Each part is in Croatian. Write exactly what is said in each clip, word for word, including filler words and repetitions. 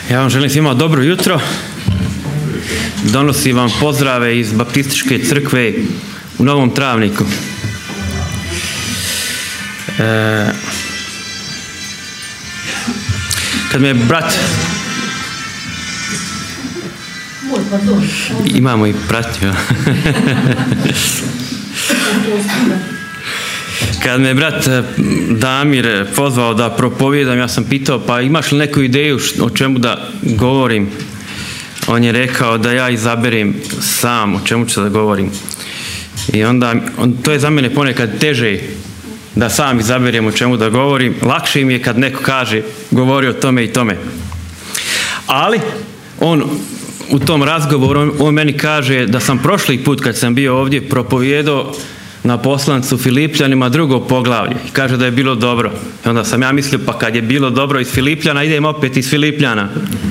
Ja vam želim svima dobro jutro. Donosim vam pozdrave iz Baptističke crkve u Novom Travniku. E, kad me brat... Imamo i pratnju. Kad me brat Damir pozvao da propovijedam, ja sam pitao, pa imaš li neku ideju o čemu da govorim? On je rekao da ja izaberem sam o čemu ću da govorim. I onda, on, to je za mene ponekad teže da sam izaberem o čemu da govorim. Lakše mi je kad neko kaže, govori o tome i tome. Ali, on u tom razgovoru, on, on meni kaže da sam prošli put kad sam bio ovdje propovijedao na poslancu Filipljanima drugo poglavlje. I kaže da je bilo dobro. I onda sam ja mislio, pa kad je bilo dobro iz Filipljana, idem opet iz Filipljana.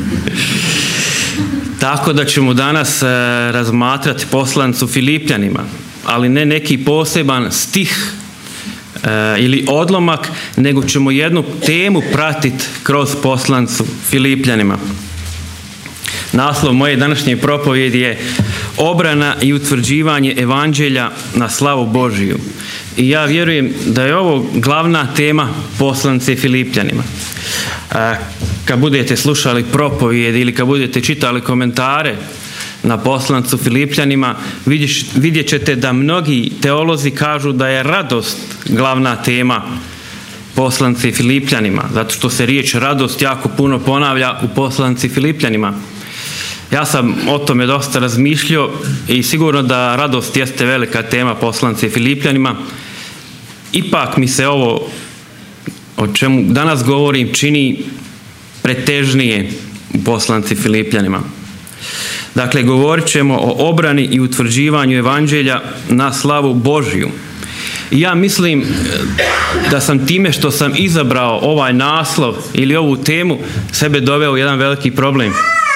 Tako da ćemo danas e, razmatrati poslancu Filipljanima, ali ne neki poseban stih e, ili odlomak, nego ćemo jednu temu pratiti kroz poslancu Filipljanima. Naslov moje današnje propovjedi je obrana i utvrđivanje evanđelja na slavu Božiju. I ja vjerujem da je ovo glavna tema poslanice Filipljanima. E, kad budete slušali propovjed ili kad budete čitali komentare na poslanicu Filipljanima, vidiš, vidjet ćete da mnogi teolozi kažu da je radost glavna tema poslanice Filipljanima, zato što se riječ radost jako puno ponavlja u poslanici Filipljanima. Ja sam o tome dosta razmišljao i sigurno da radost jeste velika tema poslanice Filipljanima. Ipak mi se ovo o čemu danas govorim čini pretežnije u poslanici Filipljanima. Dakle, govorit ćemo o obrani i utvrđivanju evanđelja na slavu Božju. I ja mislim da sam time što sam izabrao ovaj naslov ili ovu temu sebe doveo u jedan veliki problem.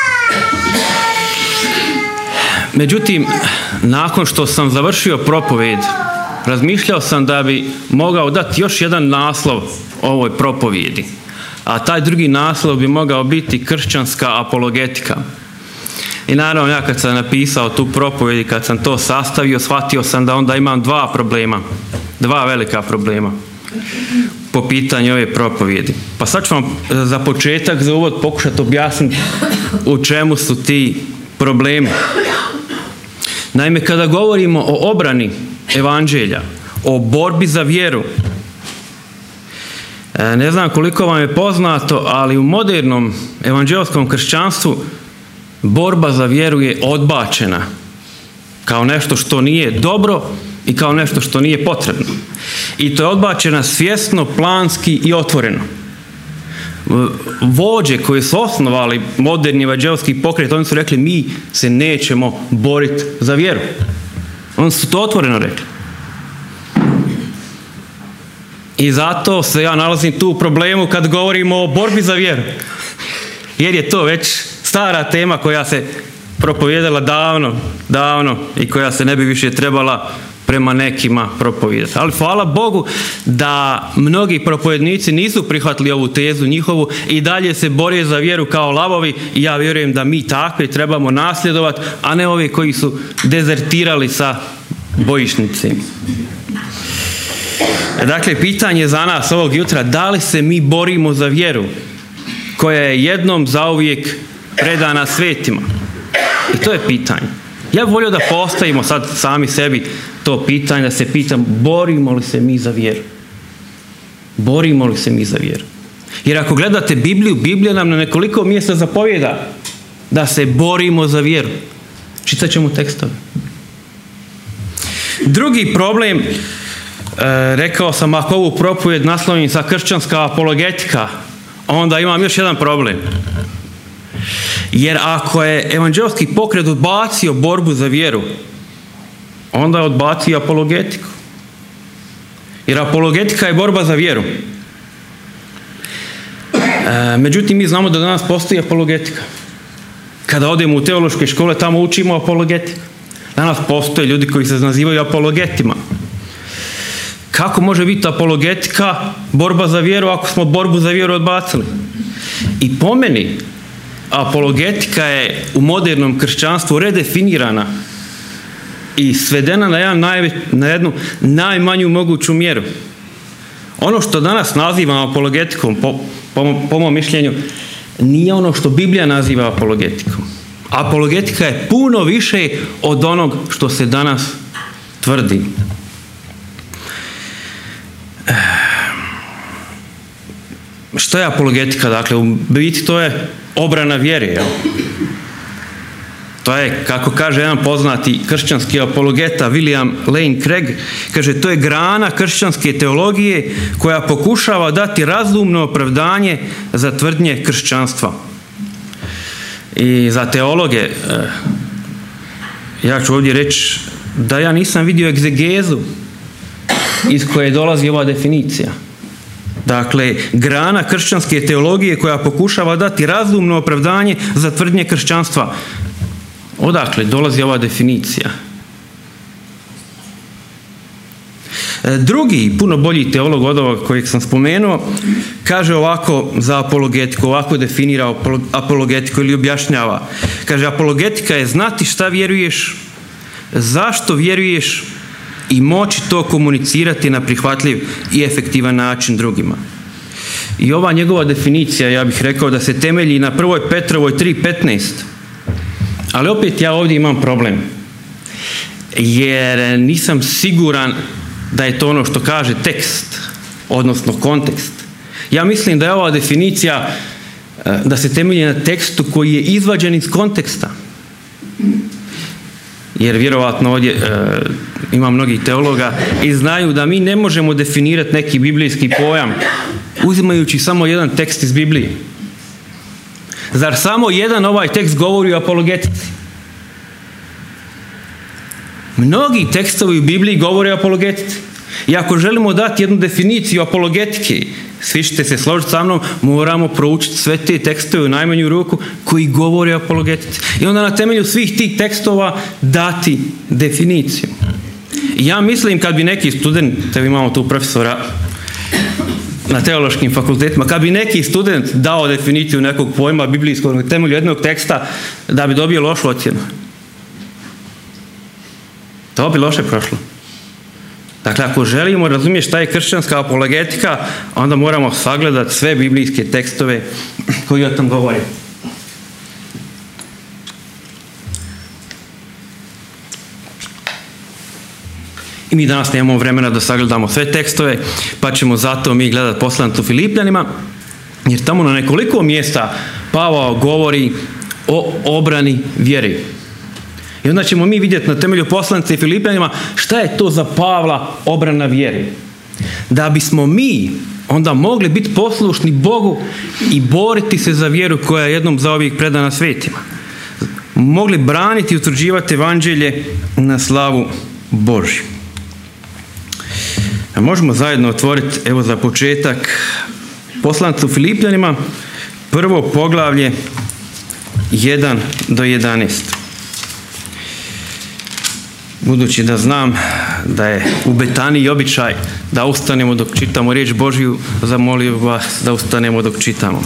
Međutim, nakon što sam završio propovijed, razmišljao sam da bi mogao dati još jedan naslov ovoj propovijedi. A taj drugi naslov bi mogao biti kršćanska apologetika. I naravno, ja kad sam napisao tu propovijed i kad sam to sastavio, shvatio sam da onda imam dva problema. Dva velika problema po pitanju ove propovijedi. Pa sad ću vam za početak, za uvod pokušati objasniti u čemu su ti problemi. Naime, kada govorimo o obrani evanđelja, o borbi za vjeru, ne znam koliko vam je poznato, ali u modernom evanđelskom kršćanstvu borba za vjeru je odbačena kao nešto što nije dobro i kao nešto što nije potrebno. I to je odbačena svjesno, planski i otvoreno. Vođe koji su osnovali moderni evanđelski pokret, oni su rekli mi se nećemo boriti za vjeru. Oni su to otvoreno rekli. I zato se ja nalazim tu u problemu kad govorimo o borbi za vjeru. Jer je to već stara tema koja se propovijedala davno, davno i koja se ne bi više trebala prema nekima propovijedati. Ali hvala Bogu da mnogi propovjednici nisu prihvatili ovu tezu njihovu i dalje se bore za vjeru kao lavovi i ja vjerujem da mi takve trebamo nasljedovati, a ne ovi koji su dezertirali sa bojišnice. Dakle, pitanje za nas ovog jutra, da li se mi borimo za vjeru koja je jednom zauvijek predana svetima? I to je pitanje. Ja bih volio da postavimo sad sami sebi to pitanje, da se pitam, borimo li se mi za vjeru? Borimo li se mi za vjeru? Jer ako gledate Bibliju, Biblija nam na nekoliko mjesta zapovijeda da se borimo za vjeru. Čitat ćemo tekstove. Drugi problem, e, rekao sam, ako ovu propovijed naslovim sa kršćanska apologetika, onda imam još jedan problem. Jer ako je evanđelski pokret odbacio borbu za vjeru, onda je odbacio apologetiku. Jer apologetika je borba za vjeru. E, međutim, mi znamo da danas postoji apologetika. Kada odemo u teološke škole, tamo učimo apologetiku. Danas postoje ljudi koji se nazivaju apologetima. Kako može biti apologetika borba za vjeru ako smo borbu za vjeru odbacili? I po meni, apologetika je u modernom kršćanstvu redefinirana i svedena na, jedan najve, na jednu najmanju moguću mjeru. Ono što danas nazivamo apologetikom, po, po, po mom mišljenju, nije ono što Biblija naziva apologetikom. Apologetika je puno više od onog što se danas tvrdi. Što je apologetika? Dakle, u biti to je obrana vjere. Jel? To je, kako kaže jedan poznati kršćanski apologeta William Lane Craig, kaže, to je grana kršćanske teologije koja pokušava dati razumno opravdanje za tvrdnje kršćanstva. I za teologe, ja ću ovdje reći da ja nisam vidio egzegezu iz koje dolazi ova definicija. Dakle, grana kršćanske teologije koja pokušava dati razumno opravdanje za tvrdnje kršćanstva. Odakle dolazi ova definicija? Drugi, puno bolji teolog od ovog kojeg sam spomenuo, kaže ovako za apologetiku, ovako definira apologetiku ili objašnjava. Kaže, apologetika je znati šta vjeruješ, zašto vjeruješ i moći to komunicirati na prihvatljiv i efektivan način drugima. I ova njegova definicija, ja bih rekao da se temelji na prvoj Petrovoj tri petnaest. Ali opet ja ovdje imam problem. Jer nisam siguran da je to ono što kaže tekst, odnosno kontekst. Ja mislim da je ova definicija da se temelji na tekstu koji je izvađen iz konteksta. Jer vjerovatno ovdje e, ima mnogih teologa i znaju da mi ne možemo definirati neki biblijski pojam uzimajući samo jedan tekst iz Biblije. Zar samo jedan ovaj tekst govori o apologetici? Mnogi tekstovi u Bibliji govore o apologetici. I ako želimo dati jednu definiciju apologetike, svi ćete se složiti sa mnom, moramo proučiti sve te tekstove u najmanju ruku koji govore o apologetici. I onda na temelju svih tih tekstova dati definiciju. I ja mislim kad bi neki student, evo imamo tu profesora na teološkim fakultetima, kad bi neki student dao definiciju nekog pojma biblijskog na temelju jednog teksta, da bi dobio lošu ocjenu. To bi loše prošlo. Dakle, ako želimo razumjeti šta je kršćanska apologetika, onda moramo sagledati sve biblijske tekstove koji o tom govore. I mi danas nemamo vremena da sagledamo sve tekstove, pa ćemo zato mi gledati poslanicu Filipljanima, jer tamo na nekoliko mjesta Pavao govori o obrani vjeri. I onda ćemo mi vidjeti na temelju poslanice Filipljanima šta je to za Pavla obrana vjere. Da bismo mi onda mogli biti poslušni Bogu i boriti se za vjeru koja je jednom zauvijek predana svetima. Mogli braniti i utvrđivati evanđelje na slavu Božju. A možemo zajedno otvoriti, evo za početak, poslanicu Filipljanima, prvo poglavlje jedan do jedanaest. Budući da znam da je u Betaniji običaj da ustanemo dok čitamo riječ Božju, zamolio vas da ustanemo dok čitamo.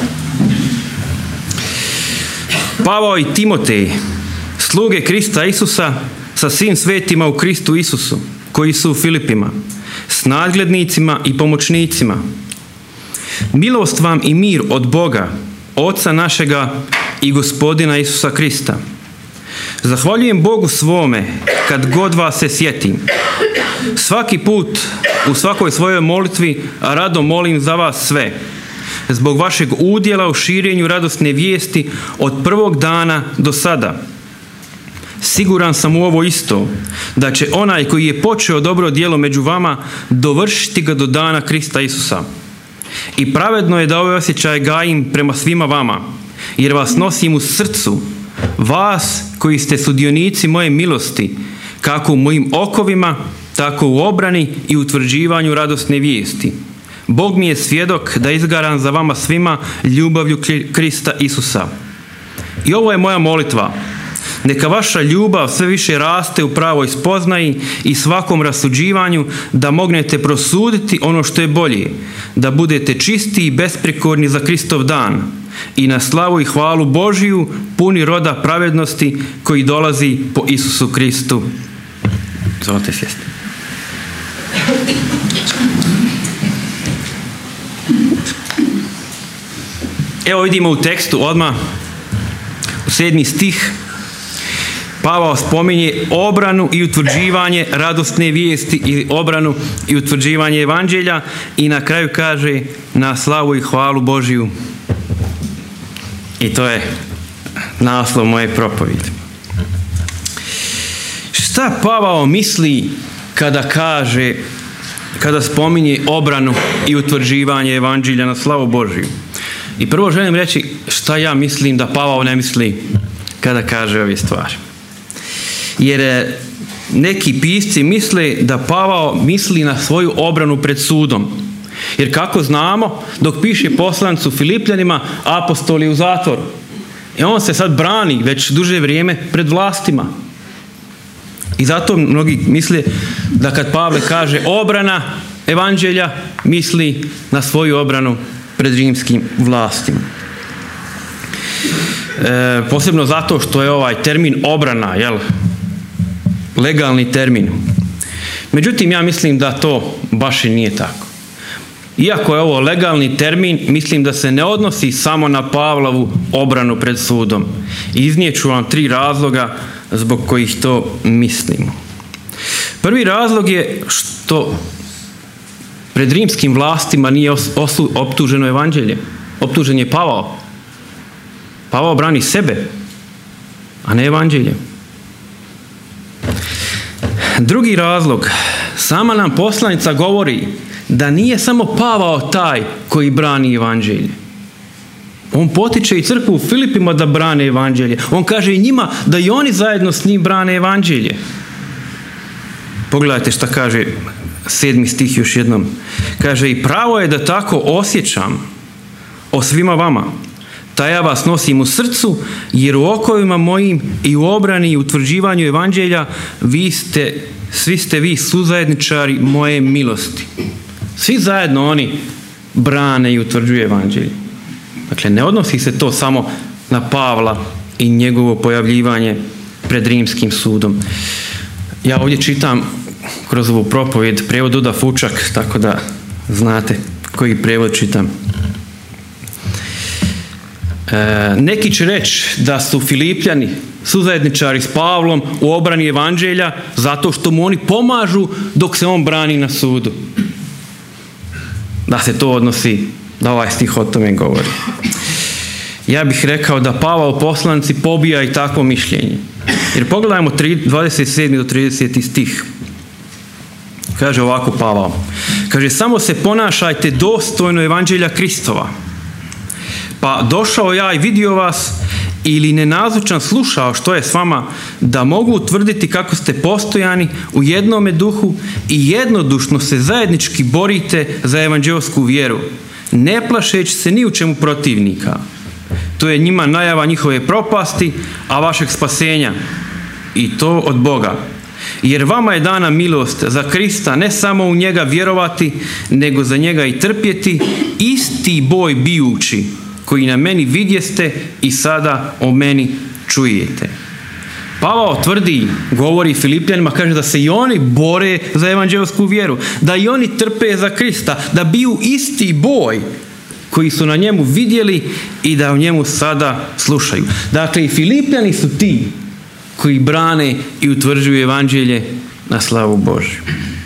Pavao i Timotej, sluge Krista Isusa, sa svim svetima u Kristu Isusu, koji su u Filipima, s nadglednicima i pomoćnicima. Milost vam i mir od Boga, Oca našega i Gospodina Isusa Krista. Zahvaljujem Bogu svome kad god vas se sjetim. Svaki put u svakoj svojoj molitvi rado molim za vas sve, zbog vašeg udjela u širenju radosne vijesti od prvog dana do sada. Siguran sam u ovo isto, da će onaj koji je počeo dobro djelo među vama dovršiti ga do dana Krista Isusa. I pravedno je da ove osjećaje gajim prema svima vama, jer vas nosim u srcu, vas koji ste sudionici moje milosti, kako u mojim okovima, tako u obrani i utvrđivanju radosne vijesti. Bog mi je svjedok da izgaram za vama svima ljubavlju Krista Isusa. I ovo je moja molitva, Neka vaša ljubav sve više raste u pravoj spoznaji i svakom rasuđivanju, da mognete prosuditi ono što je bolje, da budete čisti i besprikorni za Kristov dan i na slavu i hvalu Božiju, puni roda pravednosti koji dolazi po Isusu Kristu. Zvolite sjesti. Evo vidimo u tekstu odmah u sedmi stih Pavao spominje obranu i utvrđivanje radosne vijesti ili obranu i utvrđivanje evanđelja i na kraju kaže na slavu i hvalu Božiju. I to je naslov moje propovjedi. Šta Pavao misli kada kaže, kada spominje obranu i utvrđivanje evanđelja na slavu Božiju? I prvo želim reći šta ja mislim da Pavao ne misli kada kaže ove stvari. Jer neki pisci misle da Pavao misli na svoju obranu pred sudom. Jer kako znamo, dok piše poslanicu Filipljanima, apostol je u zatvoru. I on se sad brani već duže vrijeme pred vlastima. I zato mnogi misle da kad Pavle kaže obrana evanđelja, misli na svoju obranu pred rimskim vlastima. E, posebno zato što je ovaj termin obrana, jel, legalni termin. Međutim, ja mislim da to baš i nije tako. Iako je ovo legalni termin, mislim da se ne odnosi samo na Pavlovu obranu pred sudom. Iznijet ću vam tri razloga zbog kojih to mislimo. Prvi razlog je što pred rimskim vlastima nije osu, optuženo evanđelje. Optužen je Pavao. Pavao brani sebe, a ne evanđelje. Drugi razlog, sama nam poslanica govori da nije samo Pavao taj koji brani evanđelje. On potiče i crkvu u Filipima da brane evanđelje. On kaže i njima da i oni zajedno s njim brane evanđelje. Pogledajte šta kaže sedmi stih još jednom. Kaže, i pravo je da tako osjećam o svima vama. Ta ja vas nosim u srcu, jer u okovima mojim i u obrani i utvrđivanju evanđelja vi ste, svi ste vi suzajedničari moje milosti. Svi zajedno oni brane i utvrđuju evanđelje. Dakle, ne odnosi se to samo na Pavla i njegovo pojavljivanje pred rimskim sudom. Ja ovdje čitam kroz ovu propovjed prijevod Duda Fučak, tako da znate koji prijevod čitam. E, neki će reći da su Filipljani suzajedničari s Pavlom u obrani evanđelja zato što mu oni pomažu dok se on brani na sudu. Da se to odnosi, da ovaj stih o tome govori. Ja bih rekao da Pavao poslanici pobija i takvo mišljenje. Jer pogledajmo dvadeset sedmi do trideseti stih. Kaže ovako Pavao. Kaže, samo se ponašajte dostojno evanđelja Kristova. Pa došao ja i vidio vas, ili nenazočan slušao što je s vama, da mogu utvrditi kako ste postojani u jednome duhu i jednodušno se zajednički borite za evanđelsku vjeru, ne plašeći se ni u čemu protivnika. To je njima najava njihove propasti, a vašeg spasenja. I to od Boga. Jer vama je dana milost za Krista, ne samo u njega vjerovati, nego za njega i trpjeti, isti boj bijući, koji na meni vidjeste i sada o meni čujete. Pavao tvrdi, govori Filipljanima, kaže da se i oni bore za evanđelsku vjeru, da i oni trpe za Krista, da biju isti boj koji su na njemu vidjeli i da u njemu sada slušaju. Dakle, i Filipljani su ti koji brane i utvrđuju evanđelje na slavu Božju.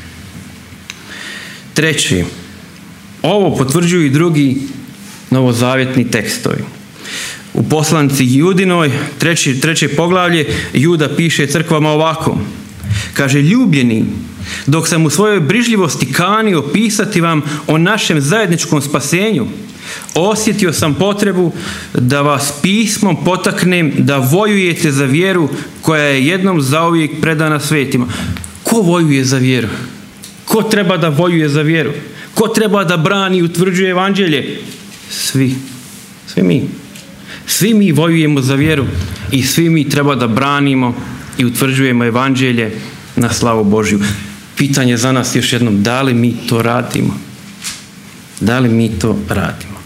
Treći, ovo potvrđuju i drugi novozavjetni tekstovi. U poslanici Judinoj, treći, treće poglavlje, Juda piše crkvama ovako. Kaže, ljubljeni, dok sam u svojoj brižljivosti kanio pisati vam o našem zajedničkom spasenju, osjetio sam potrebu da vas pismom potaknem da vojujete za vjeru koja je jednom zauvijek predana svetima. Ko vojuje za vjeru? Ko treba da vojuje za vjeru? Ko treba da brani i utvrđuje evanđelje? Svi. Svi mi. Svi mi vojujemo za vjeru i svi mi treba da branimo i utvrđujemo evanđelje na slavu Božju. Pitanje za nas još jednom, da li mi to radimo? Da li mi to radimo?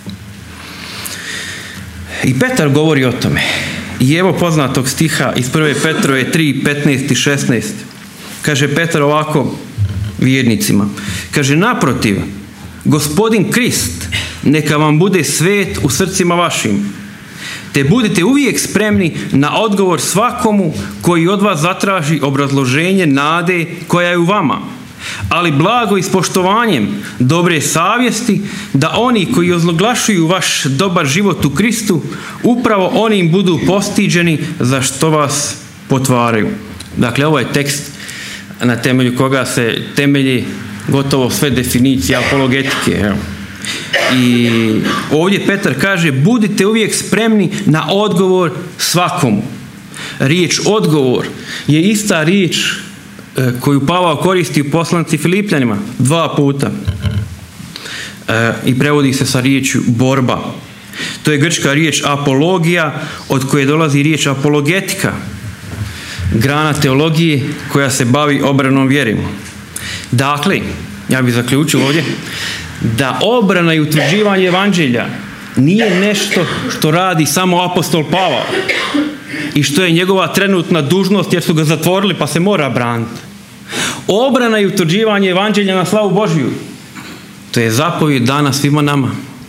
I Petar govori o tome. I evo poznatog stiha iz prve Petrove tri, petnaest i šesnaest. Kaže Petar ovako vjernicima. Kaže, naprotiv, Gospodin Krist neka vam bude svet u srcima vašim, te budite uvijek spremni na odgovor svakomu koji od vas zatraži obrazloženje nade koja je u vama, ali blago i s poštovanjem dobre savjesti, da oni koji ozloglašuju vaš dobar život u Kristu, upravo onim budu postiđeni za što vas potvaraju. Dakle, ovo je tekst na temelju koga se temelji gotovo sve definicije apologetike. Evo. I ovdje Petar kaže, budite uvijek spremni na odgovor svakomu. Riječ odgovor je ista riječ koju Pavao koristi u poslanici Filipljanima dva puta. E, I prevodi se sa riječju borba. To je grčka riječ apologija, od koje dolazi riječ apologetika, grana teologije koja se bavi obranom vjere. Dakle, ja bih zaključio ovdje, da obrana i utvrđivanje evanđelja nije nešto što radi samo apostol Pavao i što je njegova trenutna dužnost jer su ga zatvorili pa se mora braniti. Obrana i utvrđivanje evanđelja na slavu Božju, to je zapovjed dana svima nama.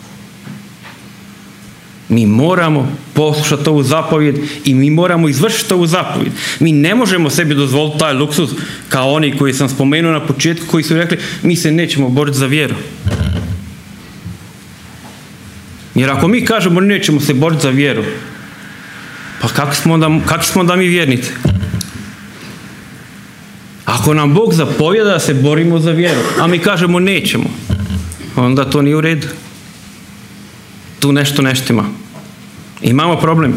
Mi moramo poslušati ovu zapovjed i mi moramo izvršiti ovu zapovjed. Mi ne možemo sebi dozvoliti taj luksuz kao oni koji sam spomenuo na početku, koji su rekli mi se nećemo boriti za vjeru. Jer ako mi kažemo nećemo se boriti za vjeru, pa kakvi smo onda, kakvi smo onda mi vjernici? Ako nam Bog zapovjeda da se borimo za vjeru, a mi kažemo nećemo, onda to nije u redu. Tu nešto ne štima. Imamo problem.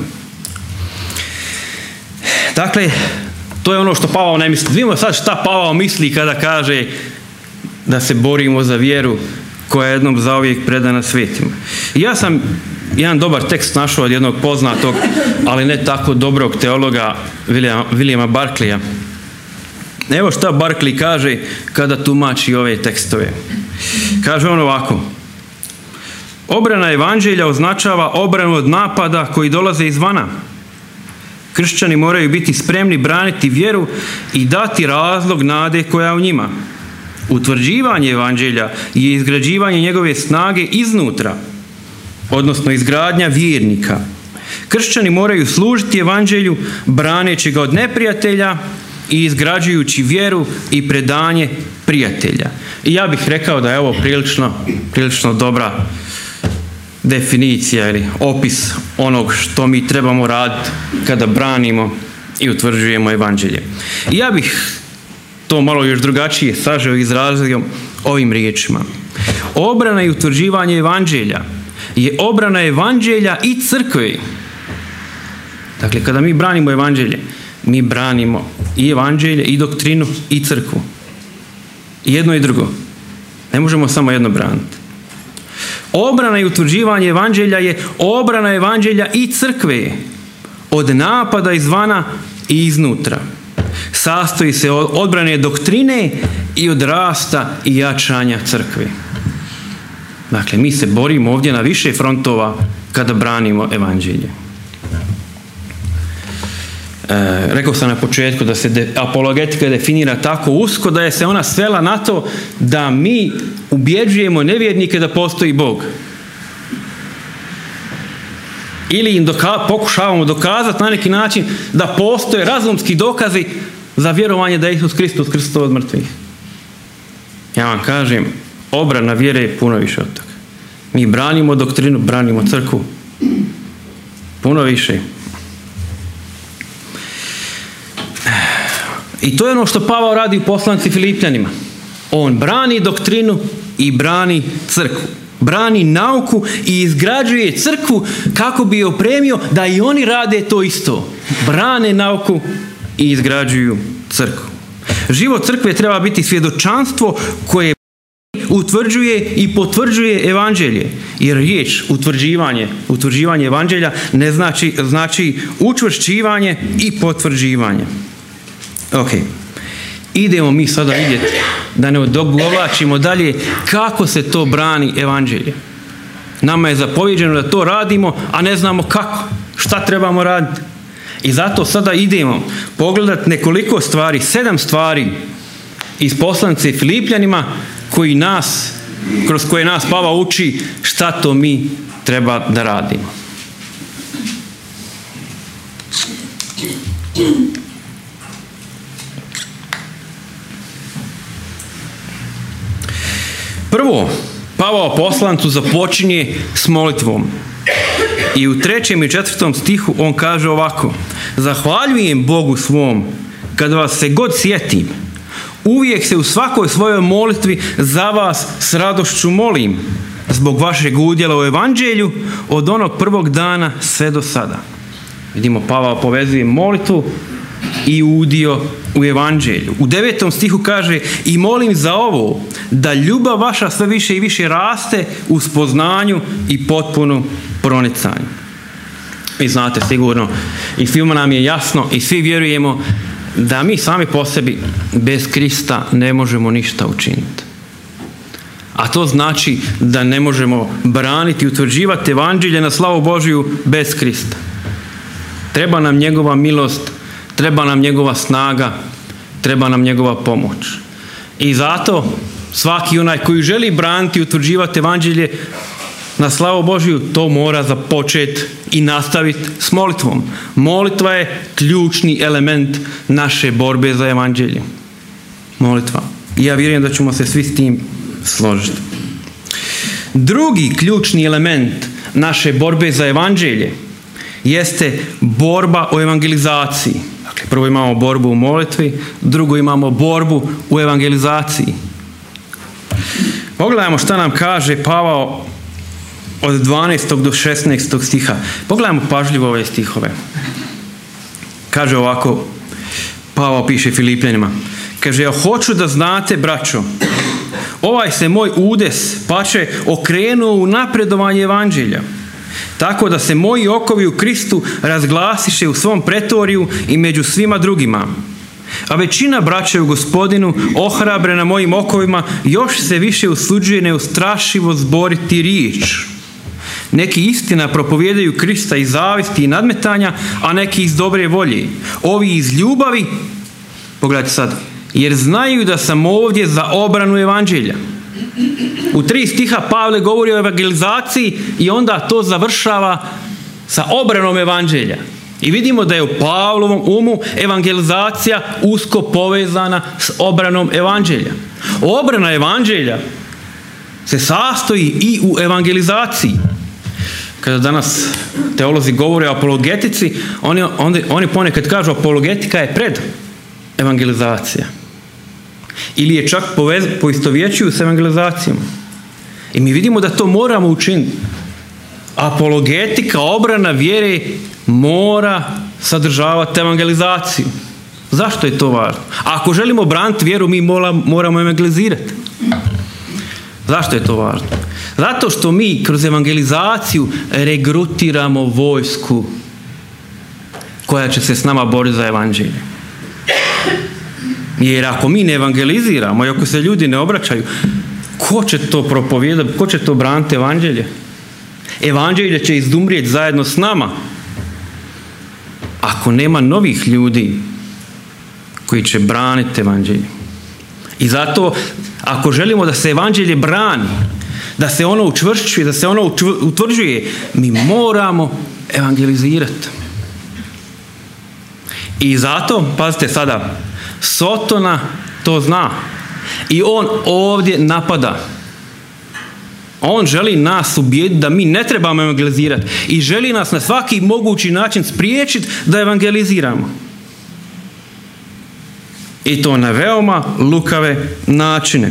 Dakle, to je ono što Pavao ne misli. Vidimo sad šta Pavao misli kada kaže da se borimo za vjeru koja je jednom zauvijek predana svetima. I ja sam jedan dobar tekst našao od jednog poznatog, ali ne tako dobrog teologa Williama Barclaya. Evo šta Barclay kaže kada tumači ove tekstove. Kaže on ovako: obrana evanđelja označava obranu od napada koji dolaze izvana. Kršćani moraju biti spremni braniti vjeru i dati razlog nade koja je u njima. Utvrđivanje evanđelja je izgrađivanje njegove snage iznutra, odnosno izgradnja vjernika. Kršćani moraju služiti evanđelju braneći ga od neprijatelja i izgrađujući vjeru i predanje prijatelja. I ja bih rekao da je ovo prilično, prilično dobra definicija ili opis onog što mi trebamo raditi kada branimo i utvrđujemo evanđelje. I ja bih to malo još drugačije sažeo i izrazio ovim riječima. Obrana i utvrđivanje evanđelja je obrana evanđelja i crkve. Dakle, kada mi branimo evanđelje, mi branimo i evanđelje, i doktrinu, i crkvu. I jedno i drugo. Ne možemo samo jedno braniti. Obrana i utvrđivanje evanđelja je obrana evanđelja i crkve od napada izvana i iznutra. Sastoji se od odbrane doktrine i od rasta i jačanja crkve. Dakle, mi se borimo ovdje na više frontova kada branimo evanđelje. E, rekao sam na početku da se de, apologetika definira tako usko da je se ona svela na to da mi ubjeđujemo nevjernike da postoji Bog. Ili im doka, pokušavamo dokazati na neki način da postoje razumski dokazi za vjerovanje da je Isus Kristus Kristov od mrtvih. Ja vam kažem, obrana vjere je puno više od toga. Mi branimo doktrinu, branimo crkvu. Puno više. I to je ono što Pavao radi u poslanici Filipljanima. On brani doktrinu i brani crkvu. Brani nauku i izgrađuje crkvu kako bi je opremio da i oni rade to isto. Brane nauku i izgrađuju crkvu. Život crkve treba biti svjedočanstvo koje utvrđuje i potvrđuje evanđelje. Jer riječ utvrđivanje, utvrđivanje evanđelja ne znači, znači učvršćivanje i potvrđivanje. Ok. Idemo mi sada vidjeti, da ne odugovlačimo dalje, kako se to brani evanđelje. Nama je zapovjeđeno da to radimo, a ne znamo kako, šta trebamo raditi. I zato sada idemo pogledati nekoliko stvari, sedam stvari iz poslanice Filipljanima koji nas, kroz koje nas Pavao uči šta to mi treba da radimo. Prvo, Pavao poslanicu započinje s molitvom. I u trećem i četvrtom stihu on kaže ovako: zahvaljujem Bogu svom kada vas se god sjetim. Uvijek se u svakoj svojoj molitvi za vas s radošću molim zbog vašeg udjela u evanđelju od onog prvog dana sve do sada. Vidimo, Pavao povezuje molitvu i udio u evanđelju. U devetom stihu kaže: i molim za ovo, da ljubav vaša sve više i više raste u spoznanju i potpunu pronicanju. Vi znate sigurno, i svima nam je jasno i svi vjerujemo da mi sami po sebi bez Krista ne možemo ništa učiniti. A to znači da ne možemo braniti i utvrđivati evanđelje na slavu Božiju bez Krista. Treba nam njegova milost, treba nam njegova snaga, treba nam njegova pomoć. I zato svaki onaj koji želi braniti i utvrđivati evanđelje na slavu Božiju, to mora započeti i nastaviti s molitvom. Molitva je ključni element naše borbe za evanđelje. Molitva. I ja vjerujem da ćemo se svi s tim složiti. Drugi ključni element naše borbe za evanđelje jeste borba o evangelizaciji. Dakle, prvo imamo borbu u molitvi, drugo imamo borbu u evangelizaciji. Pogledajmo šta nam kaže Pavao od dvanaestog do šesnaestog stiha. Pogledajmo pažljivo ove stihove. Kaže ovako, Pavao piše Filipljanima. Kaže: ja hoću da znate, braćo, ovaj se moj udes pače okrenuo u napredovanje evanđelja, tako da se moji okovi u Kristu razglasiše u svom pretoriju i među svima drugima. A većina braća u Gospodinu, ohrabre na mojim okovima, još se više usuđuje neustrašivo zboriti riječ. Neki istina propovijedaju Krista iz zavisti i nadmetanja, a neki iz dobre volje. Ovi iz ljubavi, pogledajte sad, jer znaju da sam ovdje za obranu evanđelja. U tri stiha Pavle govori o evangelizaciji i onda to završava sa obranom evanđelja. I vidimo da je u Pavlovom umu evangelizacija usko povezana s obranom evanđelja. Obrana evanđelja se sastoji i u evangelizaciji. Kada danas teolozi govore o apologetici, oni, oni, oni ponekad kažu apologetika je pred evangelizacija. Ili je čak poistovjećuju s evangelizacijom. I mi vidimo da to moramo učiniti. Apologetika, obrana vjere mora sadržavati evangelizaciju. Zašto je to važno? Ako želimo braniti vjeru, mi moramo evangelizirati. Zašto je to važno? Zato što mi kroz evangelizaciju regrutiramo vojsku koja će se s nama boriti za evanđelje. Jer ako mi ne evangeliziramo i ako se ljudi ne obraćaju, ko će to propovijedati, ko će to braniti evanđelje? Evanđelje će izumrijeti zajedno s nama ako nema novih ljudi koji će braniti evanđelje. I zato, ako želimo da se evanđelje brani, da se ono učvršćuje, da se ono utvrđuje, mi moramo evangelizirati. I zato, pazite sada, Sotona to zna. I on ovdje napada. On želi nas ubijediti da mi ne trebamo evangelizirati. I želi nas na svaki mogući način spriječiti da evangeliziramo. I to na veoma lukave načine.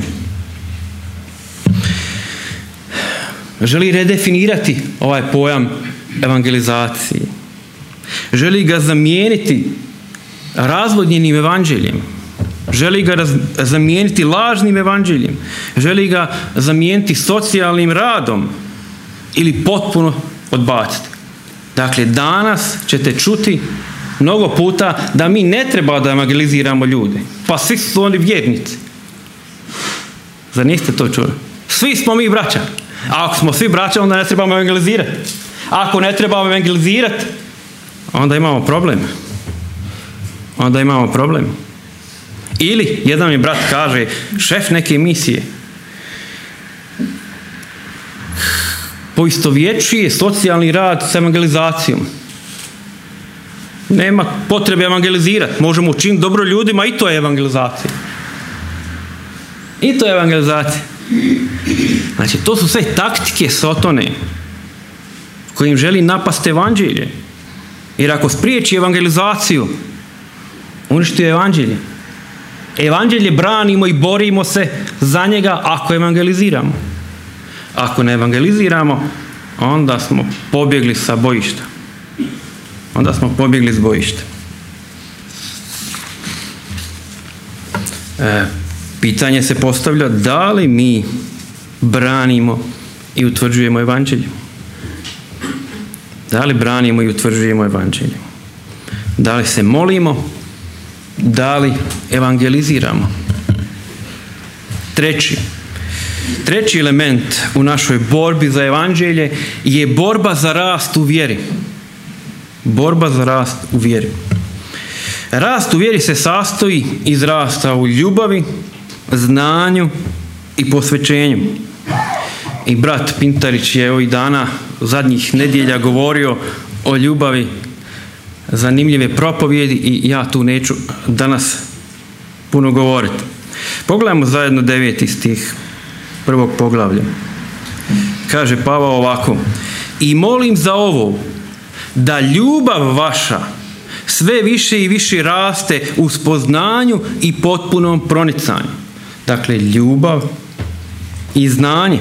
Želi redefinirati ovaj pojam evangelizacije. Želi ga zamijeniti razvodnjenim evanđeljem. želi ga raz, zamijeniti lažnim evanđeljem, želi ga zamijeniti socijalnim radom ili potpuno odbaciti. Dakle, danas ćete čuti mnogo puta da mi ne treba da evangeliziramo ljude. Pa svi su oni vjernici. Zar niste to čuli? Svi smo mi braća. A ako smo svi braća, onda ne trebamo evangelizirati. Ako ne trebamo evangelizirati, onda imamo problem. Onda imamo problem. Ili, jedan mi brat kaže, šef neke misije poistovjećuje socijalni rad s evangelizacijom. Nema potrebe evangelizirati. Možemo učiniti dobro ljudima i to je evangelizacija. I to je evangelizacija. Znači, to su sve taktike Sotone kojim želi napasti evanđelje. Jer ako spriječi evangelizaciju, uništi evanđelje. Evanđelje branimo i borimo se za njega ako evangeliziramo. Ako ne evangeliziramo, onda smo pobjegli sa bojišta. Onda smo pobjegli s bojišta. E, pitanje se postavlja da li mi branimo i utvrđujemo evanđelje. Da li branimo i utvrđujemo evanđelje? Da li se molimo? Da li evangeliziramo? Treći. Treći element u našoj borbi za evanđelje je borba za rast u vjeri. Borba za rast u vjeri. Rast u vjeri se sastoji iz rasta u ljubavi, znanju i posvećenju. I brat Pintarić je ovih dana, zadnjih nedjelja govorio o ljubavi, zanimljive propovjedi i ja tu neću danas puno govoriti. Pogledajmo zajedno deveti stih prvog poglavlja. Kaže Pavao ovako: i molim za ovo, da ljubav vaša sve više i više raste u spoznanju i potpunom pronicanju. Dakle, ljubav i znanje.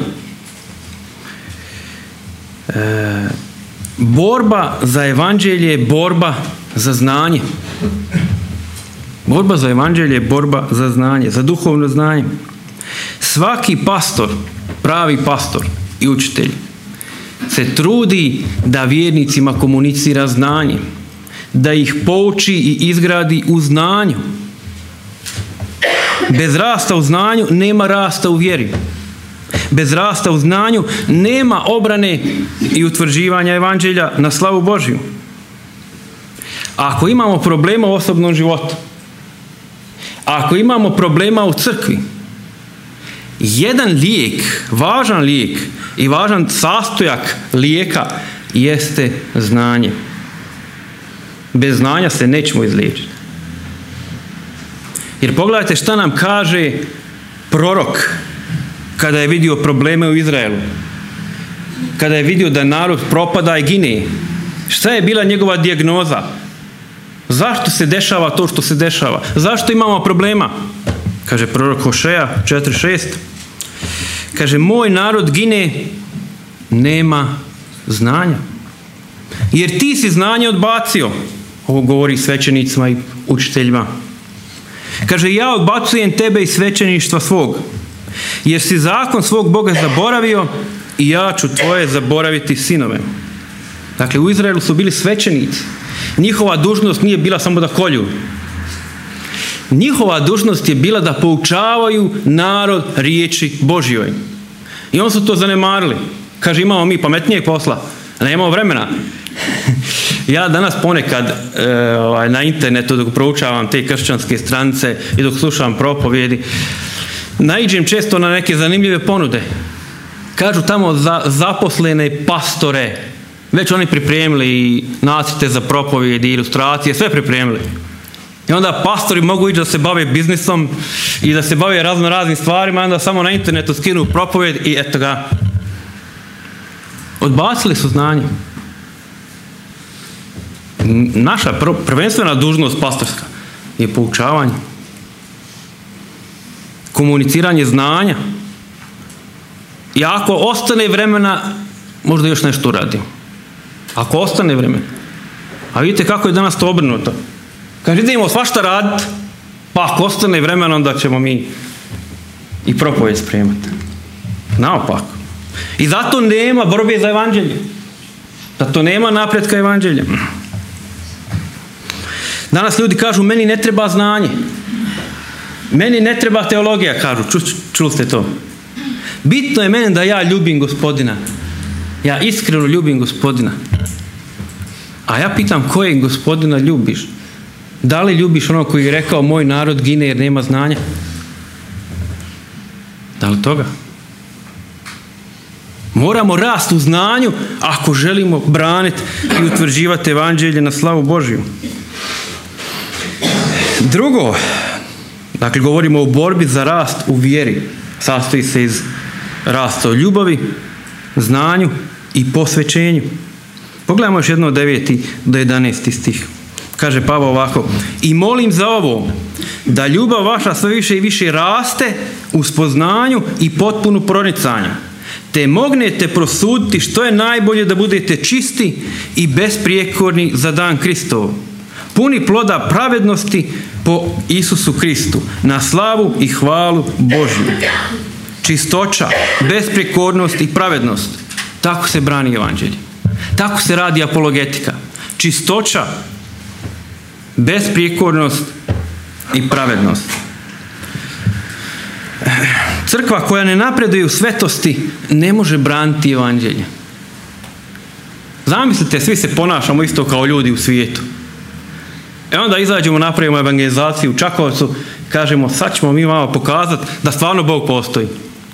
E, borba za evanđelje je borba za znanje. Borba za evanđelje je borba za znanje, za duhovno znanje. Svaki pastor, pravi pastor i učitelj se trudi da vjernicima komunicira znanje, da ih pouči i izgradi u znanju. Bez rasta u znanju nema rasta u vjeri. Bez rasta u znanju nema obrane i utvrđivanja evanđelja na slavu Božju. Ako imamo problema u osobnom životu, ako imamo problema u crkvi, jedan lijek, važan lijek i važan sastojak lijeka jeste znanje. Bez znanja se nećemo izliječiti. Jer pogledajte šta nam kaže prorok kada je vidio probleme u Izraelu. Kada je vidio da narod propada i gine. Šta je bila njegova dijagnoza? Zašto se dešava to što se dešava? Zašto imamo problema? Kaže prorok Hošeja četiri šest. Kaže, moj narod gine, nema znanja. Jer ti si znanje odbacio. Ovo govori svećenicima i učiteljima. Kaže, ja odbacujem tebe iz svećeništva svog, jer si zakon svog Boga zaboravio i ja ću tvoje zaboraviti sinove. Dakle, u Izraelu su bili svećenici. Njihova dužnost nije bila samo da kolju. Njihova dužnost je bila da poučavaju narod riječi Božjoj. I oni su to zanemarili. Kaže, imamo mi pametnijeg posla, a nemamo vremena. Ja danas ponekad e, na internetu dok proučavam te kršćanske stranice i dok slušam propovjedi, naiđem često na neke zanimljive ponude. Kažu tamo za zaposlene pastore, već oni pripremili i nacrte za propovjedi, ilustracije, sve pripremili. I onda pastori mogu ići da se bave biznisom i da se bave razno raznim stvarima, onda samo na internetu skinu propovjed i eto ga. Odbacili su znanje. Naša prvenstvena dužnost pastorska je poučavanje. Komuniciranje znanja. I ako ostane vremena, možda još nešto uradim. Ako ostane vremena. A vidite kako je danas to obrnuto. Kaže, idemo svašta raditi, Pa ako ostane vremena, onda ćemo mi i propovijed spremati. Naopako. I zato nema borbe za evanđelje. Zato nema napretka evanđelja. Danas ljudi kažu, meni ne treba znanje. Meni ne treba teologija, kažu. Ču, čuli ste to? Bitno je meni da ja ljubim Gospodina. Ja iskreno ljubim Gospodina. A ja pitam, kojeg Gospodina ljubiš? Da li ljubiš ono koji je rekao, moj narod gine jer nema znanja? Da li toga? Moramo rasti u znanju ako želimo braniti i utvrđivati evanđelje na slavu Božju. Drugo, dakle govorimo o borbi za rast u vjeri. Sastoji se iz rasta u ljubavi, znanju i posvećenju. Pogledajmo još jedno od deveti do jedanaesti stih. Kaže Pavao ovako: i molim za ovo, da ljubav vaša sve više i više raste u spoznanju i potpunu pronicanju, te mognete prosuditi što je najbolje, da budete čisti i besprijekorni za dan Kristov, puni ploda pravednosti po Isusu Kristu, na slavu i hvalu Božju. Čistoća, besprijekornost i pravednost. Tako se brani evanđelje. Tako se radi apologetika. Čistoća, besprijekornost i pravednost. Crkva koja ne napreduje u svetosti ne može braniti evanđelje. Zamislite, svi se ponašamo isto kao ljudi u svijetu. E onda izađemo, napravimo evangelizaciju u Čakovcu, kažemo, sad ćemo mi vama pokazati da stvarno Bog postoji.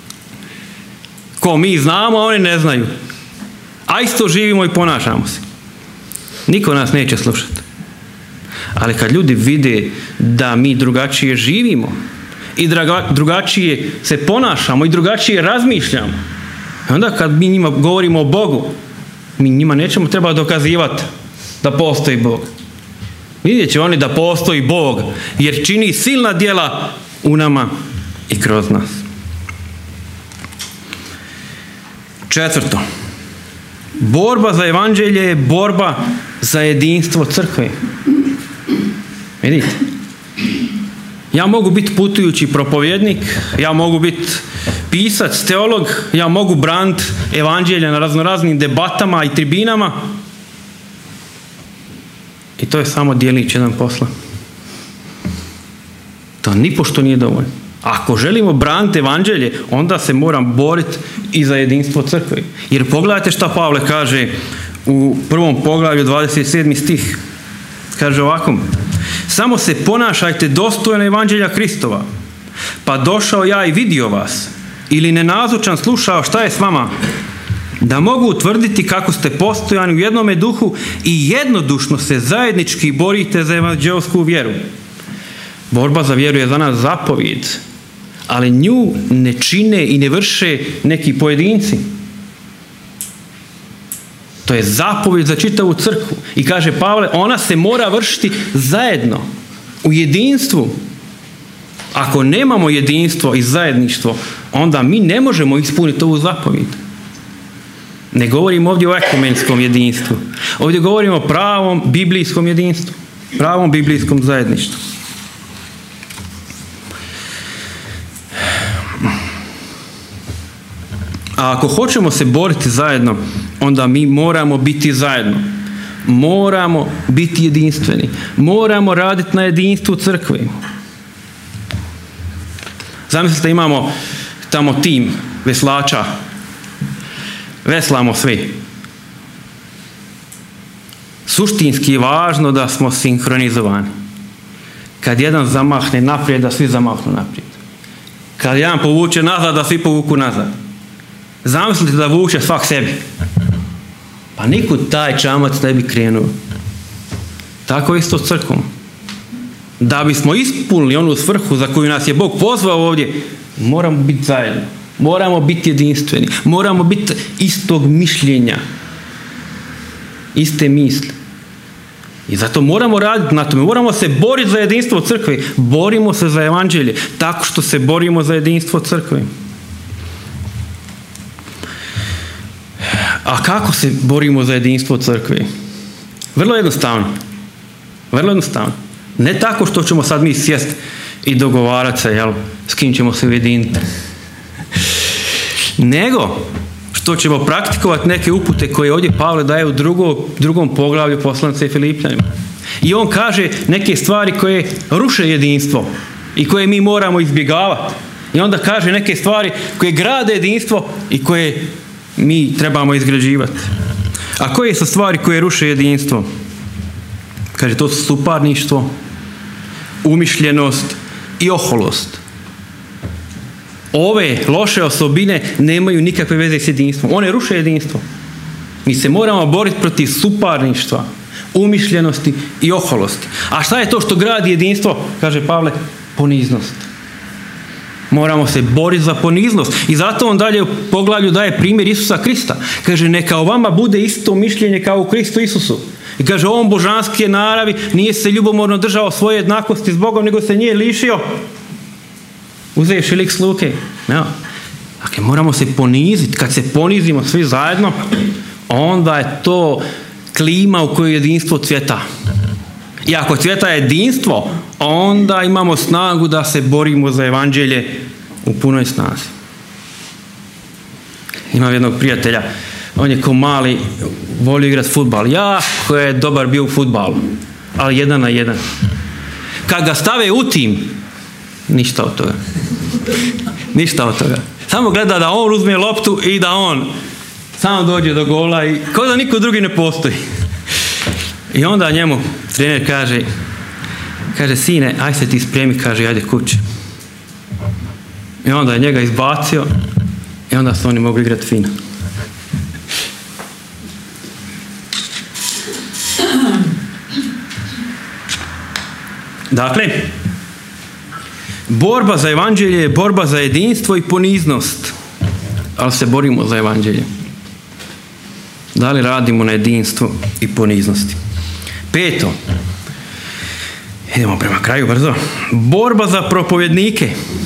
Ko mi znamo, a oni ne znaju. A isto živimo i ponašamo se. Niko nas neće slušati. Ali kad ljudi vide da mi drugačije živimo i drugačije se ponašamo i drugačije razmišljamo, onda kad mi njima govorimo o Bogu, mi njima nećemo treba dokazivati da postoji Bog. Vidjet će oni da postoji Bog, jer čini silna djela u nama i kroz nas. Četvrto. Borba za evanđelje je borba za jedinstvo crkve. Vidite? Ja mogu biti putujući propovjednik, ja mogu biti pisac, teolog, ja mogu braniti evanđelje na raznoraznim debatama i tribinama. I to je samo djelić jedan posla. To nipošto nije dovoljno. Ako želimo braniti evanđelje, onda se moram boriti i za jedinstvo crkve. Jer pogledajte šta Pavle kaže u prvom poglavlju, dvadeset sedmi stih. Kaže ovako: samo se ponašajte dostojno evanđelja Kristova, pa došao ja i vidio vas, ili nenazočan slušao šta je s vama, da mogu utvrditi kako ste postojani u jednome duhu i jednodušno se zajednički borite za evanđelsku vjeru. Borba za vjeru je za nas zapovijed, ali nju ne čine i ne vrše neki pojedinci. To je zapovijed za čitavu crkvu. I kaže Pavle, ona se mora vršiti zajedno, u jedinstvu. Ako nemamo jedinstvo i zajedništvo, onda mi ne možemo ispuniti ovu zapovijed. Ne govorimo ovdje o ekumenskom jedinstvu. Ovdje govorimo o pravom biblijskom jedinstvu. Pravom biblijskom zajedništvu. A ako hoćemo se boriti zajedno, onda mi moramo biti zajedno. Moramo biti jedinstveni. Moramo raditi na jedinstvu crkve. Zamislite, imamo tamo tim veslača. Veslamo svi. Suštinski je važno da smo sinhronizovani. Kad jedan zamahne naprijed, da svi zamahnu naprijed. Kad jedan povuče nazad, da svi povuku nazad. Zamislite da vuče svak sebi. Pa nikud taj čamac ne bi krenuo. Tako isto s crkvom. Da bismo ispunili onu svrhu za koju nas je Bog pozvao ovdje, moramo biti zajedno. Moramo biti jedinstveni. Moramo biti istog mišljenja. Iste misli. I zato moramo raditi na tome. Moramo se boriti za jedinstvo crkve. Borimo se za evanđelje. Tako što se borimo za jedinstvo crkve. A kako se borimo za jedinstvo crkve? Vrlo jednostavno. Vrlo jednostavno. Ne tako što ćemo sad mi sjesti i dogovarati se, jel, s kim ćemo se ujediniti. Nego što ćemo praktikovati neke upute koje ovdje Pavle daje u drugo, drugom poglavlju poslanice Filipljanima. I on kaže neke stvari koje ruše jedinstvo i koje mi moramo izbjegavati. I onda kaže neke stvari koje grade jedinstvo i koje mi trebamo izgrađivati. A koje su stvari koje ruše jedinstvo? Kaže, to su suparništvo, umišljenost i oholost. Ove loše osobine nemaju nikakve veze s jedinstvom. One ruše jedinstvo. Mi se moramo boriti protiv suparništva, umišljenosti i oholosti. A šta je to što gradi jedinstvo? Kaže Pavle, poniznost. Moramo se boriti za poniznost. I zato on dalje u poglavlju daje primjer Isusa Krista. Kaže, neka o vama bude isto mišljenje kao u Kristu Isusu. I kaže, on božanske naravi nije se ljubomorno držao svoje jednakosti s Bogom, nego se nije lišio, uzevši lik s Luke. Ja. Dakle, moramo se poniziti. Kad se ponizimo svi zajedno, onda je to klima u kojoj jedinstvo cvjeta. I ako cvjeta jedinstvo, onda imamo snagu da se borimo za evanđelje u punoj snazi. Imam jednog prijatelja, on je ko mali volio igrati fudbal. Jako je dobar bio u fudbalu, ali jedan na jedan. Kad ga stave u tim, ništa od toga. Ništa od toga. Samo gleda da on uzme loptu i da on sam dođe do gola i kao da niko drugi ne postoji. I onda njemu trener kaže, kaže, sine, aj se ti spremi, kaže, ajde kući. I onda je njega izbacio i onda su oni mogli igrati fino. Dakle, borba za evanđelje je borba za jedinstvo i poniznost. Ali se borimo za evanđelje. Da li radimo na jedinstvu i poniznosti? Peto. Idemo prema kraju brzo. Borba za propovjednike.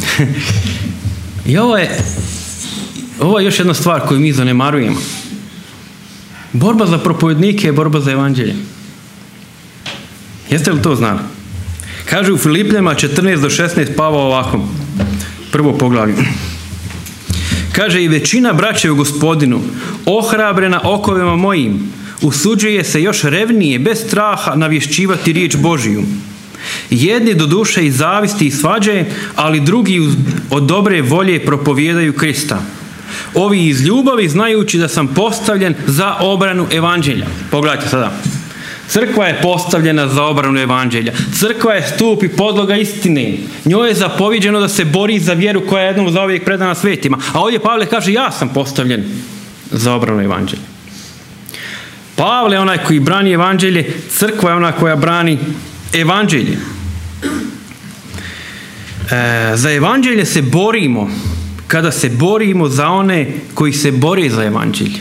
I ovo je, ovo je još jedna stvar koju mi zanemarujemo. Borba za propovjednike je borba za evanđelje. Jeste li to znali? Kaže u Filipljanima četrnaest do šesnaest Pavao ovako. Prvo poglavlje. Kaže, i većina braće u Gospodinu, ohrabrena okovima mojim, usuđuje se još revnije, bez straha, navješćivati riječ Božiju. Jedni do duše iz zavisti i svađe, ali drugi od dobre volje propovijedaju Krista. Ovi iz ljubavi, znajući da sam postavljen za obranu evanđelja. Pogledajte sada. Crkva je postavljena za obranu evanđelja. Crkva je stup i podloga istine. Njoj je zapovjeđeno da se bori za vjeru koja je jednom zauvijek predana svetima. A ovdje Pavle kaže, ja sam postavljen za obranu evanđelja. Pavle je onaj koji brani evanđelje, crkva je ona koja brani evanđelje. E, za evanđelje se borimo kada se borimo za one koji se bore za evanđelje.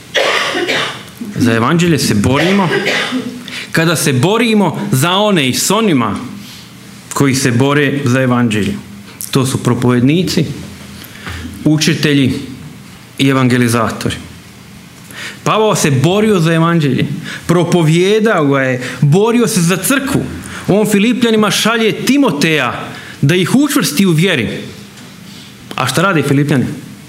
Za evanđelje se borimo kada se borimo za one i s onima koji se bore za evanđelje. To su propovednici, učitelji i evangelizatori. Pavao se borio za evanđelje, propovijedao ga je, borio se za crkvu. On Filipljanima šalje Timoteja da ih učvrsti u vjeri. A šta rade Filipljani?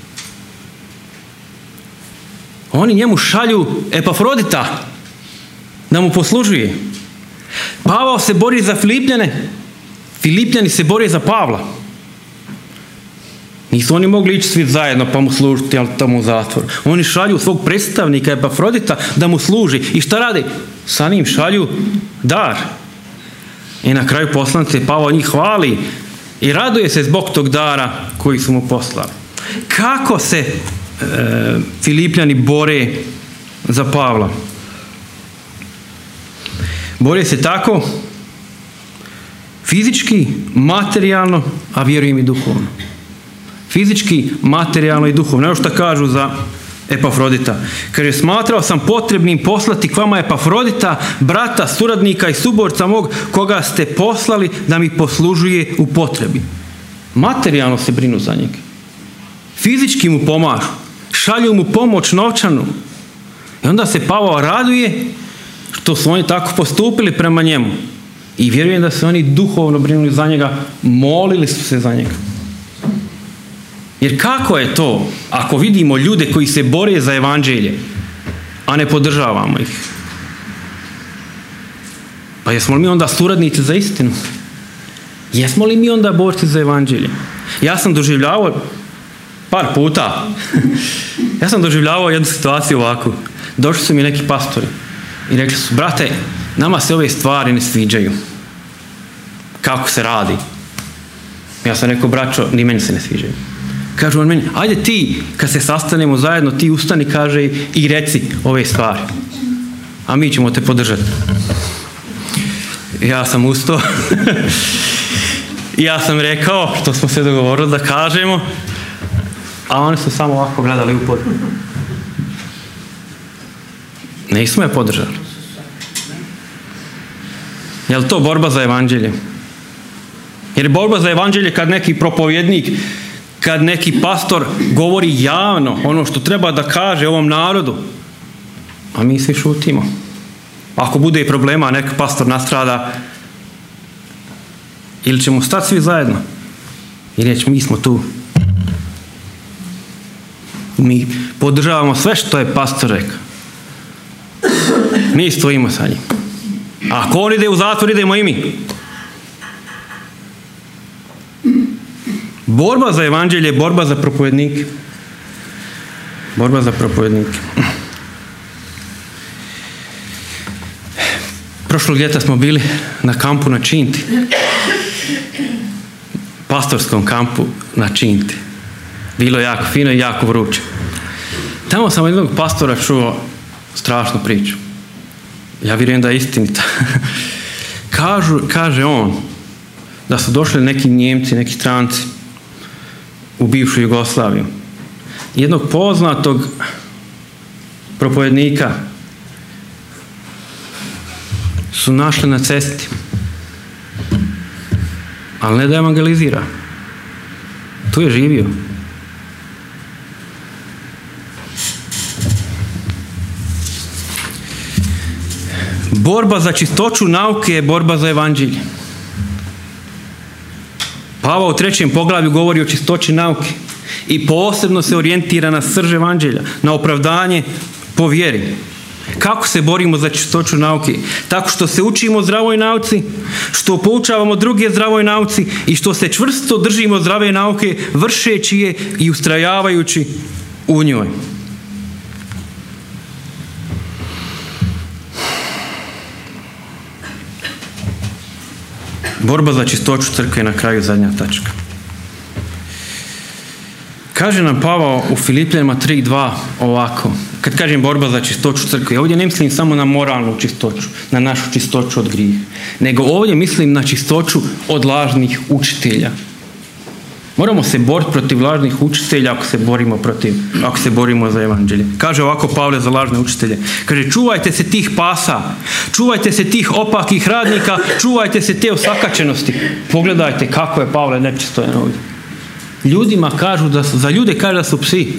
Oni njemu šalju Epafrodita da mu poslužuje. Pavao se bori za Filipljane, Filipljani se bore za Pavla. Nisu oni mogli ići svi zajedno pa mu služiti, ali tamo u zatvoru. Oni šalju svog predstavnika Epafrodita da mu služi. I šta rade? Sa njim šalju dar. I na kraju poslanice Pavao njih hvali i raduje se zbog tog dara koji su mu poslali. Kako se e, Filipljani bore za Pavla? Bore se tako fizički, materijalno, a vjerujem i duhovno. Fizički, materijalno i duhovno. Evo što kažu za Epafrodita. Kaže, smatrao sam potrebnim poslati k vama Epafrodita, brata, suradnika i suborca mog, koga ste poslali da mi poslužuje u potrebi. Materijalno se brinu za njega. Fizički mu pomažu. Šalju mu pomoć novčanu. I onda se Pavao raduje što su oni tako postupili prema njemu. I vjerujem da se oni duhovno brinuli za njega, molili su se za njega. Jer kako je to ako vidimo ljude koji se bore za evanđelje, a ne podržavamo ih? Pa jesmo li mi onda suradnici za istinu? Jesmo li mi onda borci za evanđelje? Ja sam doživljavao par puta, ja sam doživljavao jednu situaciju ovakvu. Došli su mi neki pastori i rekli su, brate, nama se ove stvari ne sviđaju. Kako se radi? Ja sam rekao, braćo, ni meni se ne sviđaju. Kažu on meni, ajde ti, kad se sastanemo zajedno, ti ustani, kaže, i reci ove stvari. A mi ćemo te podržati. Ja sam ustao. Ja sam rekao, što smo se dogovorili da kažemo, a oni su samo ovako gledali u pod. Nismo je podržali. Je li to borba za evanđelje? Jer borba za evanđelje kad neki propovjednik, kad neki pastor govori javno ono što treba da kaže ovom narodu, a mi svi šutimo. Ako bude i problema, nek pastor nastrada, ili ćemo stati svi zajedno i reći, mi smo tu. Mi podržavamo sve što je pastor rekao. Mi stojimo sa njim. A ako on ide u zatvor, idemo i mi. Borba za evanđelje, borba za propovednike. Borba za propovednike. Prošlog ljeta smo bili na kampu na Činti. Pastorskom kampu na Činti. Bilo je jako fino i jako vruće. Tamo sam od jednog pastora čuo strašnu priču. Ja vjerujem da je istinita. Kažu, kaže on da su došli neki Njemci, neki stranci u bivšu Jugoslaviju. Jednog poznatog propovednika su našli na cesti. Ali ne da evangelizira. Tu je živio. Borba za čistoću nauke je borba za evanđelje. Pavao u trećem poglavlju govori o čistoći nauke i posebno se orijentira na srž evanđelja, na opravdanje po vjeri. Kako se borimo za čistoću nauke? Tako što se učimo zdravoj nauci, što poučavamo druge zdravoj nauci i što se čvrsto držimo zdrave nauke, vršeći je i ustrajavajući u njoj. Borba za čistoću crkve je na kraju zadnja tačka. Kaže nam Pavao u Filipljanima tri dva ovako. Kad kažem borba za čistoću crkve, ovdje ne mislim samo na moralnu čistoću, na našu čistoću od grijeha, nego ovdje mislim na čistoću od lažnih učitelja. Moramo se boriti protiv lažnih učitelja ako se borimo protiv, ako se borimo za evanđelje. Kaže ovako Pavle za lažne učitelje. Kaže, čuvajte se tih pasa, čuvajte se tih opakih radnika, čuvajte se te osakačenosti. Pogledajte kako je Pavle nepristojan ovdje. Ljudima kažu da su, za ljude kaže da su psi.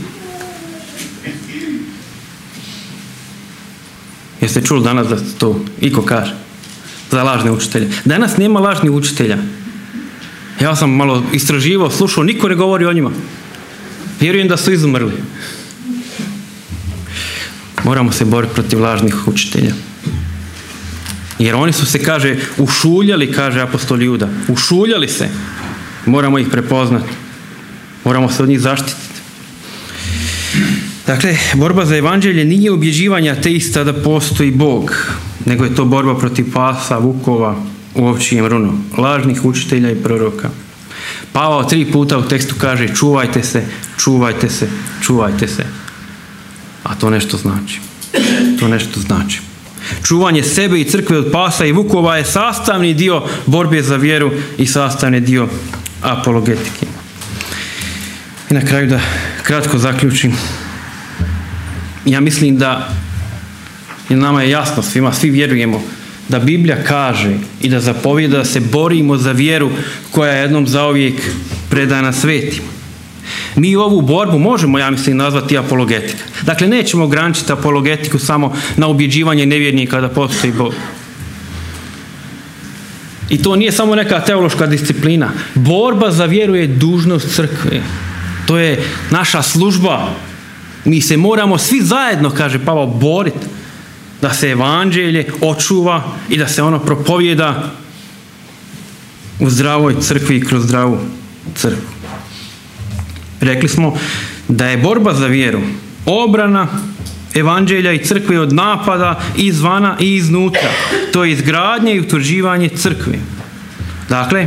Jeste čuli danas da to iko kaže? Za lažne učitelje. Danas nema lažnih učitelja. Ja sam malo istraživao, slušao, niko ne govori o njima. Vjerujem da su izumrli. Moramo se boriti protiv lažnih učitelja. Jer oni su se, kaže, ušuljali, kaže apostol Juda. Ušuljali se. Moramo ih prepoznati. Moramo se od njih zaštititi. Dakle, borba za evanđelje nije ubjeđivanje ateista da postoji Bog, nego je to borba protiv pasa, vukova u ovčijem runu, lažnih učitelja i proroka. Pavao tri puta u tekstu kaže čuvajte se, čuvajte se, čuvajte se. A to nešto znači. To nešto znači. Čuvanje sebe i crkve od pasa i vukova je sastavni dio borbe za vjeru i sastavni dio apologetike. I na kraju da kratko zaključim. Ja mislim da i nama je jasno svima, svi vjerujemo da Biblija kaže i da zapovijeda da se borimo za vjeru koja je jednom zauvijek predana svetima. Mi ovu borbu možemo, ja mislim, nazvati apologetika. Dakle, nećemo ograničiti apologetiku samo na ubjeđivanje nevjernika da postoji Bog. I to nije samo neka teološka disciplina. Borba za vjeru je dužnost crkve. To je naša služba. Mi se moramo svi zajedno, kaže Pavao, boriti da se evanđelje očuva i da se ono propovijeda u zdravoj crkvi i kroz zdravu crkvu. Rekli smo da je borba za vjeru obrana evanđelja i crkve od napada izvana i iznutra. To je izgradnja i utvrđivanje crkve. Dakle,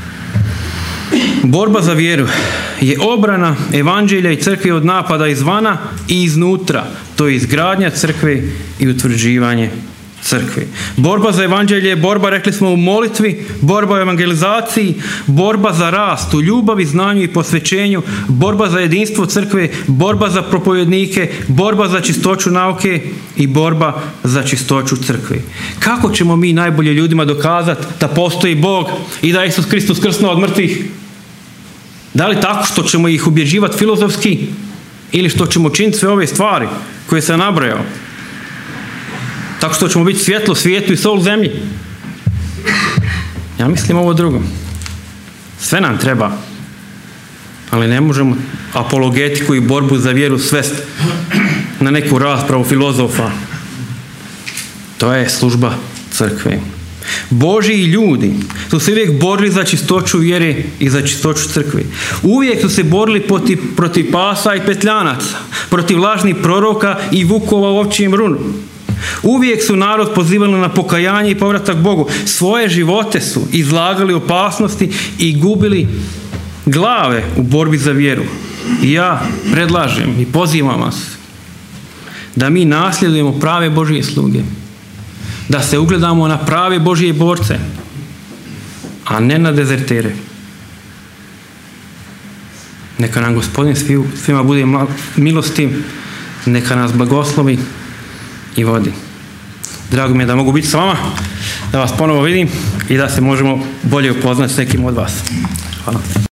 borba za vjeru je obrana evanđelja i crkve od napada izvana i iznutra. To je izgradnja crkve i utvrđivanje crkve. Borba za evanđelje je borba, rekli smo, u molitvi, borba u evangelizaciji, borba za rast u ljubavi, znanju i posvećenju, borba za jedinstvo crkve, borba za propovjednike, borba za čistoću nauke i borba za čistoću crkve. Kako ćemo mi najbolje ljudima dokazati da postoji Bog i da je Isus Kristus krsnuo od mrtvih? Da li tako što ćemo ih ubjeđivati filozofski ili što ćemo činiti sve ove stvari koje sam nabrojao? Tako što ćemo biti svjetlo svijetu i sol zemlji? Ja mislim ovo drugo. Sve nam treba, ali ne možemo apologetiku i borbu za vjeru svesti na neku raspravu filozofa. To je služba crkve. Božji ljudi su se uvijek borili za čistoću vjere i za čistoću crkve. Uvijek su se borili protiv, protiv pasa i petljanaca, protiv lažnih proroka i vukova u ovčijem runu. Uvijek su narod pozivali na pokajanje i povratak Bogu. Svoje živote su izlagali opasnosti i gubili glave u borbi za vjeru. I ja predlažem i pozivam vas da mi nasljedujemo prave Božje sluge. Da se ugledamo na prave Božje borce, a ne na dezertere. Neka nam Gospodin svima bude milostiv, neka nas blagoslovi i vodi. Drago mi je da mogu biti s vama, da vas ponovo vidim i da se možemo bolje upoznati s nekim od vas. Hvala.